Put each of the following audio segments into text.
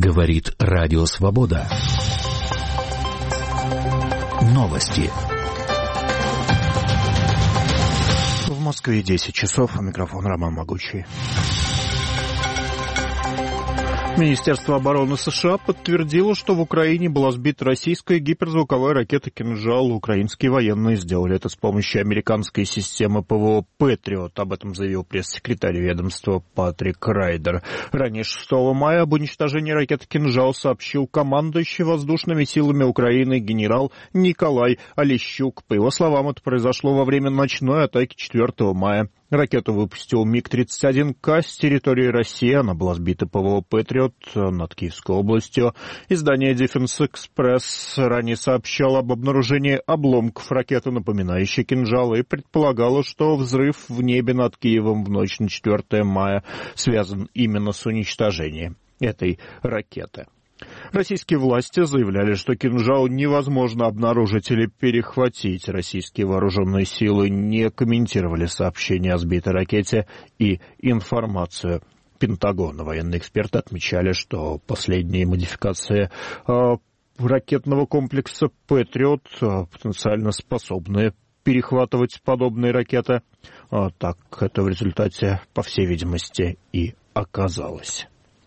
Говорит Радио Свобода. Новости. В Москве 10 часов. Микрофон Роман Могучий. Министерство обороны США подтвердило, что в Украине была сбита российская гиперзвуковая ракета «Кинжал». Украинские военные сделали это с помощью американской системы ПВО «Патриот». Об этом заявил пресс-секретарь ведомства Патрик Райдер. Ранее 6 мая об уничтожении ракеты «Кинжал» сообщил командующий воздушными силами Украины генерал Николай Олещук. По его словам, это произошло во время ночной атаки 4 мая. Ракету выпустил МиГ-31К с территории России. Она была сбита ПВО «Патриот» над Киевской областью. Издание Defense Express ранее сообщало об обнаружении обломков ракеты, напоминающей «Кинжал», и предполагало, что взрыв в небе над Киевом в ночь на 4 мая связан именно с уничтожением этой ракеты. Российские власти заявляли, что «Кинжал» невозможно обнаружить или перехватить. Российские вооруженные силы не комментировали сообщения о сбитой ракете и информацию Пентагона. Военные эксперты отмечали, что последние модификации ракетного комплекса «Патриот» потенциально способны перехватывать подобные ракеты. Так это в результате, по всей видимости, и оказалось.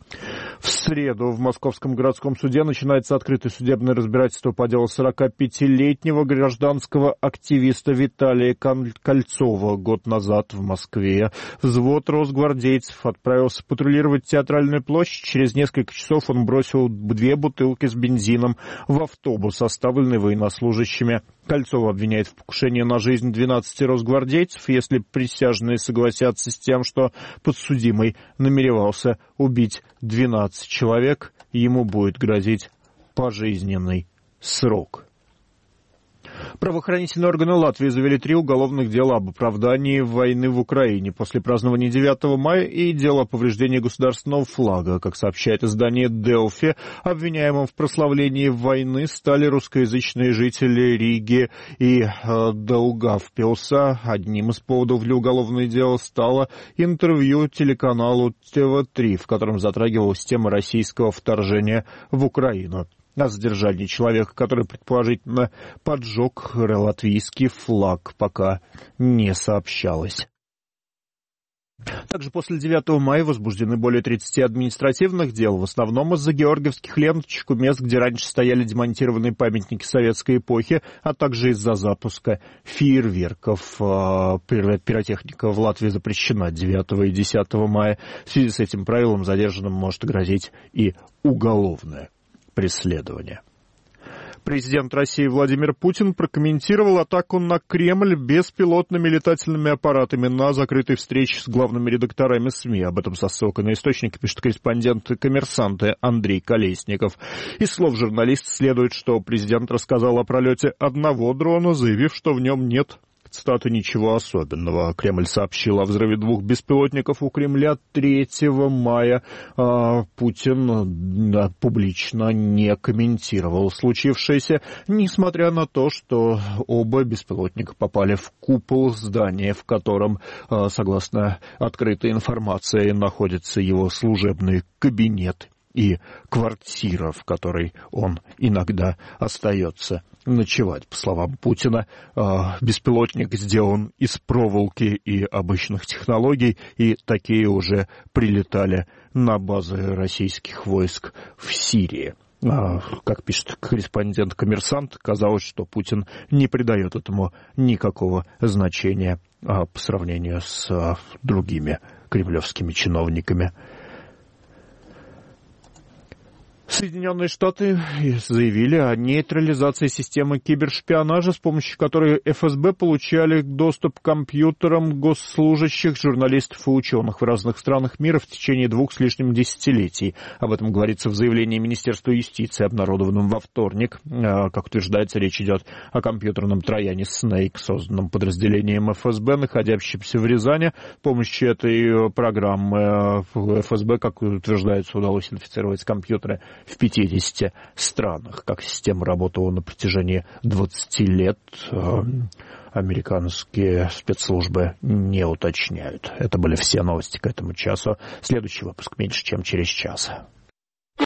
В среду в Московском городском суде начинается открытое судебное разбирательство по делу 45-летнего гражданского активиста Виталия Кольцова. Год назад в Москве взвод росгвардейцев отправился патрулировать Театральную площадь. Через несколько часов он бросил 2 бутылки с бензином в автобус, оставленный военнослужащими. Кольцова обвиняет в покушении на жизнь 12 росгвардейцев. Если присяжные согласятся с тем, что подсудимый намеревался убить 12 человек, ему будет грозить пожизненный срок. Правоохранительные органы Латвии завели 3 уголовных дела об оправдании войны в Украине после празднования 9 мая и дело о повреждении государственного флага. Как сообщает издание Делфи, обвиняемым в прославлении войны стали русскоязычные жители Риги и Даугавпилса. Одним из поводов для уголовного дела стало интервью телеканалу ТВ3, в котором затрагивалась тема российского вторжения в Украину. О задержании человека, который предположительно поджег латвийский флаг, пока не сообщалось. Также после 9 мая возбуждены более 30 административных дел, в основном из-за георгиевских ленточек у мест, где раньше стояли демонтированные памятники советской эпохи, а также из-за запуска фейерверков. Пиротехника в Латвии запрещена 9 и 10 мая. В связи с этим правилом задержанным может грозить и уголовное преследования. Президент России Владимир Путин прокомментировал атаку на Кремль беспилотными летательными аппаратами на закрытой встрече с главными редакторами СМИ. Об этом со ссылкой на источники пишет корреспондент «Коммерсанта» Андрей Колесников. Из слов журналиста следует, что президент рассказал о пролете одного дрона, заявив, что в нем нет, цитата, «ничего особенного». Кремль сообщил о взрыве 2 беспилотников у Кремля 3 мая. Путин публично не комментировал случившееся, несмотря на то, что оба беспилотника попали в купол здания, в котором, согласно открытой информации, находится его служебный кабинет и квартира, в которой он иногда остается ночевать. По словам Путина, беспилотник сделан из проволоки и обычных технологий, и такие уже прилетали на базы российских войск в Сирии. Как пишет корреспондент «Коммерсант», казалось, что Путин не придает этому никакого значения по сравнению с другими кремлевскими чиновниками. Соединенные Штаты заявили о нейтрализации системы кибершпионажа, с помощью которой ФСБ получали доступ к компьютерам госслужащих, журналистов и ученых в разных странах мира в течение 2 с лишним десятилетий. Об этом говорится в заявлении Министерства юстиции, обнародованном во вторник. Как утверждается, речь идет о компьютерном трояне Snake, созданном подразделением ФСБ, находящемся в Рязани. С помощью этой программы ФСБ, как утверждается, удалось инфицировать компьютеры в 50 странах. Как система работала на протяжении 20 лет, американские спецслужбы не уточняют. Это были все новости к этому часу. Следующий выпуск меньше, чем через час.